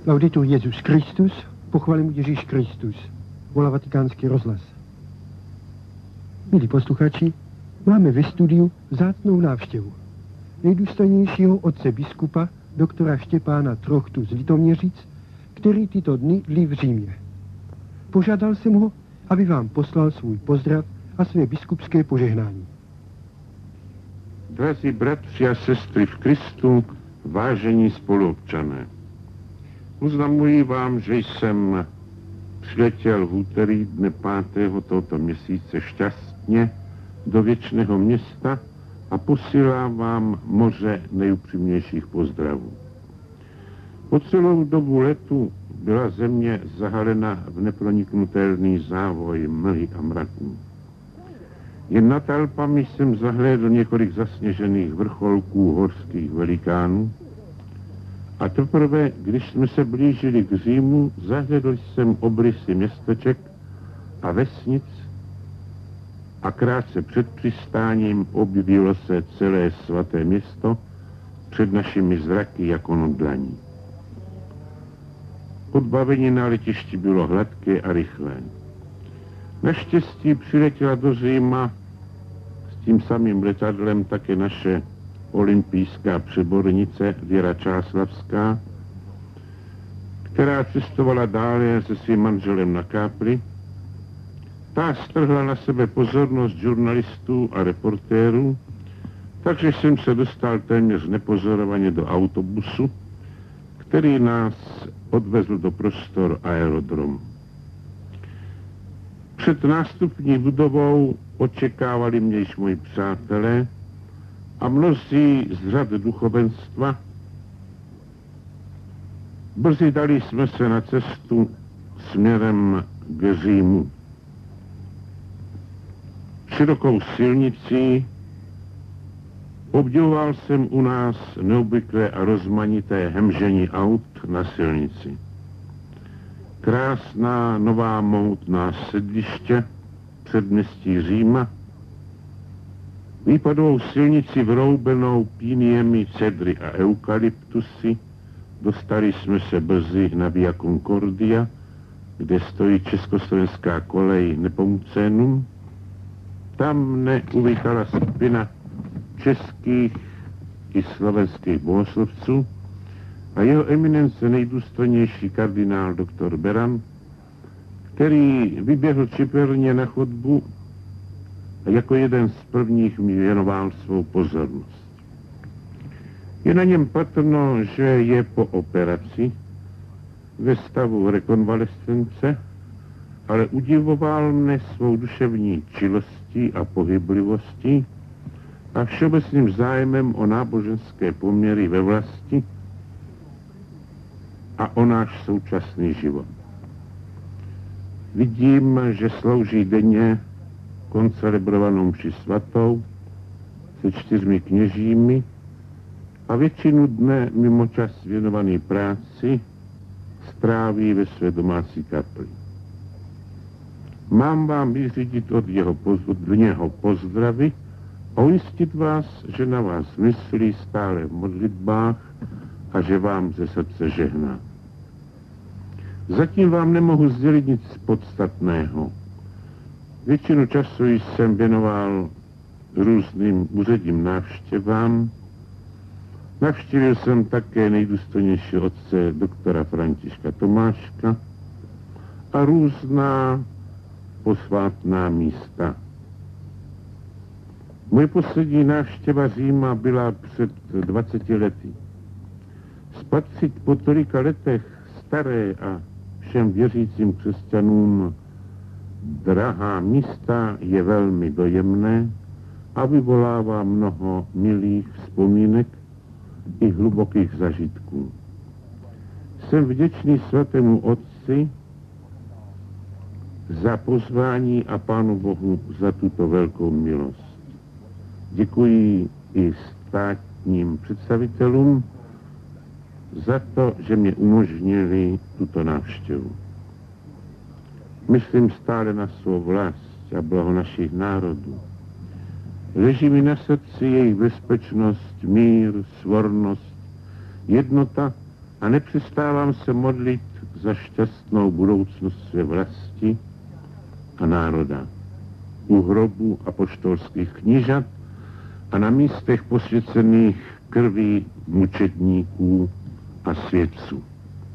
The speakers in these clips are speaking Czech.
Laudetur Jesus Christus, pochvalím Ježíš Kristus, volá Vatikánský rozhlas. Milí posluchači, máme ve studiu vzácnou návštěvu nejdůstojnějšího otce biskupa, doktora Štěpána Trochtu z Litoměřic, který tyto dny dlí v Římě. Požádal jsem ho, aby vám poslal svůj pozdrav a své biskupské požehnání. Drazí bratři a sestry v Kristu, vážení spoluobčané, oznamuji vám, že jsem přiletěl v úterý dne 5. tohoto měsíce šťastně do věčného města a posílám vám moře nejupřímnějších pozdravů. Po celou dobu letu byla země zahalena v neproniknutelný závoj mlhy a mraků. Jen nad Alpami jsem zahlédl několik zasněžených vrcholků horských velikánů a teprve, když jsme se blížili k Římu, zahlédl jsem obrysy městeček a vesnic a krátce před přistáním objevilo se celé svaté město před našimi zraky jako na dlaní. Odbavení na letišti bylo hladké a rychlé. Naštěstí přiletěla do Říma s tím samým letadlem také naše olympijská přebornice Věra Čáslavská, která cestovala dále se svým manželem na Kápri. Ta strhla na sebe pozornost žurnalistů a reportérů, takže jsem se dostal téměř nepozorovaně do autobusu, který nás odvezl do prostor aerodromu. Před nástupní budovou očekávali mě již moji přátelé a mnozí z řad duchovenstva. Brzy dali jsme se na cestu směrem k Římu. Širokou silnicí obdivoval jsem u nás neobvyklé a rozmanité hemžení aut na silnici. Krásná nová mohutná sedliště předměstí Říma, výpadovou silnici vroubenou píniemi cedry a eukalyptusy, dostali jsme se brzy na Via Concordia, kde stojí československá kolej Nepomucenum. Tam mne uvítala skupina českých i slovenských bohoslovců a jeho eminence nejdůstojnější kardinál doktor Beran, který vyběhl čiperně na chodbu a jako jeden z prvních mi věnoval svou pozornost. Je na něm patrno, že je po operaci ve stavu rekonvalescence, ale udivoval mne svou duševní čilostí a pohyblivostí a všeobecným zájmem o náboženské poměry ve vlasti a o náš současný život. Vidím, že slouží denně koncelebrovanou mši svatou se 4 kněžími a většinu dne mimo čas věnovaný práci stráví ve své domácí kapli. Mám vám vyřídit od něho pozdravy a ujistit vás, že na vás myslí stále v modlitbách a že vám ze srdce žehná. Zatím vám nemohu sdělit nic podstatného. Většinu času jsem věnoval různým úředním návštěvám. Navštívil jsem také nejdůstojnější otce doktora Františka Tomáška a různá posvátná místa. Moje poslední návštěva Říma byla před 20 lety. Spatřit po tolika letech staré a všem věřícím křesťanům drahá místa je velmi dojemné a vyvolává mnoho milých vzpomínek i hlubokých zažitků. Jsem vděčný svatému Otci za pozvání a Pánu Bohu za tuto velkou milost. Děkuji i státním představitelům za to, že mě umožnili tuto návštěvu. Myslím stále na svou vlast a blaho našich národů. Leží mi na srdci jejich bezpečnost, mír, svornost, jednota a nepřestávám se modlit za šťastnou budoucnost své vlasti a národa. U hrobu apoštolských knížat a na místech posvěcených krví mučedníků a svědců.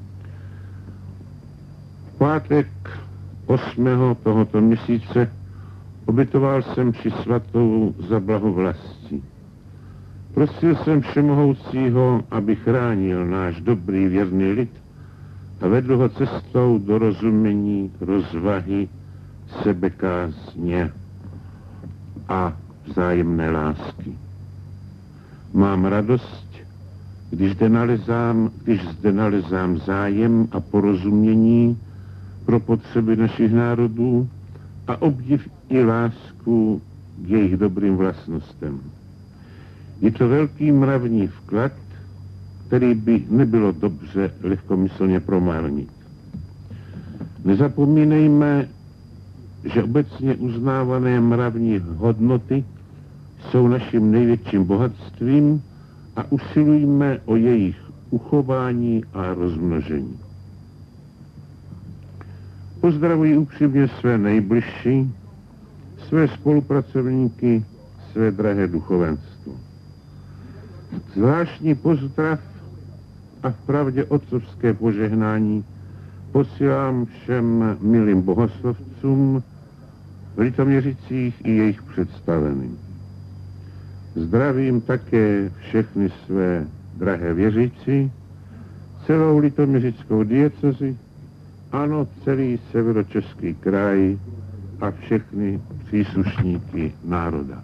V pátek 8. tohoto měsíce obětoval jsem mši svatou za blaho vlasti. Prosil jsem Všemohoucího, aby chránil náš dobrý věrný lid a vedl ho cestou do rozumění, rozvahy, sebekázně a vzájemné lásky. Mám radost, když zde nalezám zájem a porozumění pro potřeby našich národů a obdiv i lásku k jejich dobrým vlastnostem. Je to velký mravní vklad, který by nebylo dobře lehkomyslně promarnit. Nezapomínejme, že obecně uznávané mravní hodnoty jsou naším největším bohatstvím a usilujme o jejich uchování a rozmnožení. Pozdravuji upřímně své nejbližší, své spolupracovníky, své drahé duchovenstvo. Zvláštní pozdrav a vpravdě otcovské požehnání posílám všem milým bohoslovcům v Litoměřicích i jejich představeným. Zdravím také všechny své drahé věřící, celou litoměřickou diecezi, ano, celý severočeský kraj a všechny příslušníky národa.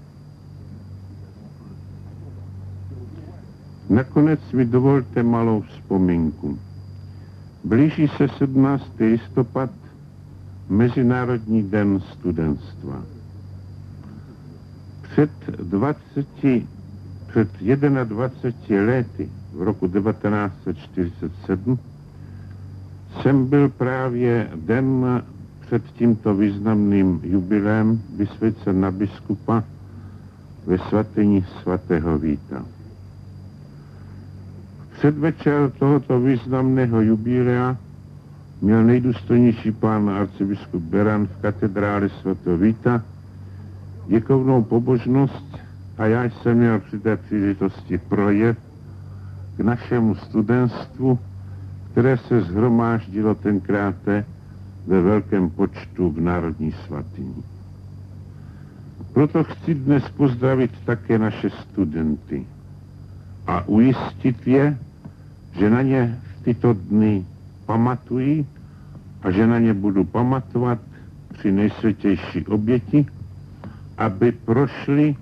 Nakonec mi dovolte malou vzpomínku. Blíží se 17. listopad, Mezinárodní den studentstva. Před 21 lety, v roku 1947, jsem byl právě den před tímto významným jubilem vysvěcen na biskupa ve svatyni svatého Víta. V předvečer tohoto významného jubilea měl nejdůstojnější pán arcibiskup Beran v katedrále svatého Víta děkovnou pobožnost a já jsem měl při té příležitosti projev k našemu studentstvu, které se shromáždilo tenkrát ve velkém počtu v Národní svatyni. Proto chci dnes pozdravit také naše studenty a ujistit je, že na ně v tyto dny pamatují a že na ně budu pamatovat při nejsvětější oběti, aby prošly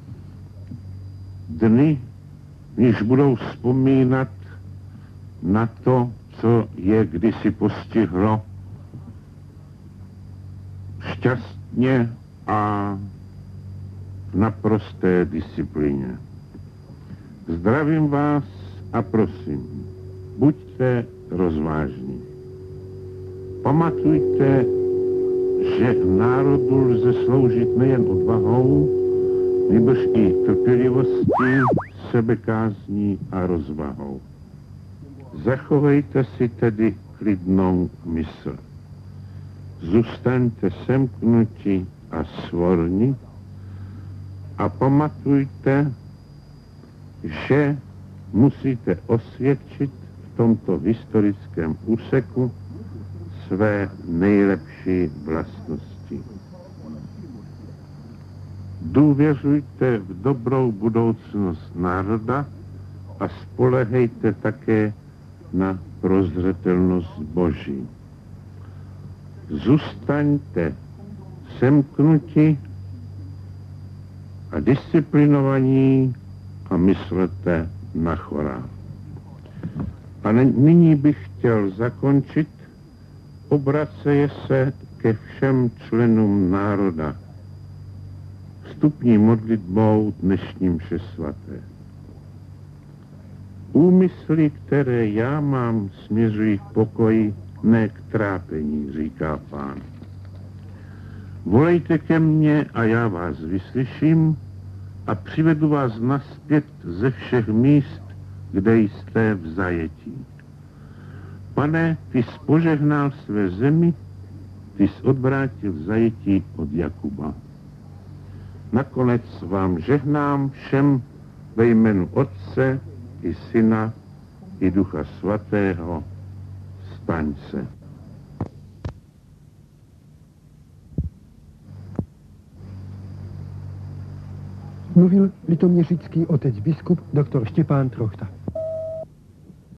dny, v nichž budou vzpomínat na to, co je kdysi postihlo šťastně a v naprosté disciplíně. Zdravím vás a prosím, buďte rozvážní. Pamatujte, že národu lze sloužit nejen odvahou, nýbrž i trpělivostí, sebekázní a rozvahou. Zachovejte si tedy klidnou mysl. Zůstaňte semknutí a svorni a pamatujte, že musíte osvědčit v tomto historickém úseku své nejlepší vlastnosti. Důvěřujte v dobrou budoucnost národa a spolehejte také na prozřetelnost Boží. Zůstaňte semknutí a disciplinovaní a myslete na chorál. A nyní bych chtěl zakončit, obraceje se ke všem členům národa vstupní modlitbou dnešní mše svaté. Úmysly, které já mám, směřují k pokoji, ne k trápení, říká Pán. Volejte ke mně a já vás vyslyším a přivedu vás nazpět ze všech míst, kde jste v zajetí. Pane, ty jsi požehnal své zemi, ty jsi odvrátil zajetí od Jakuba. Nakonec vám žehnám všem ve jménu Otce i Syna i Ducha Svatého. Staň se. Mluvil litoměřický otec biskup dr. Štěpán Trochta.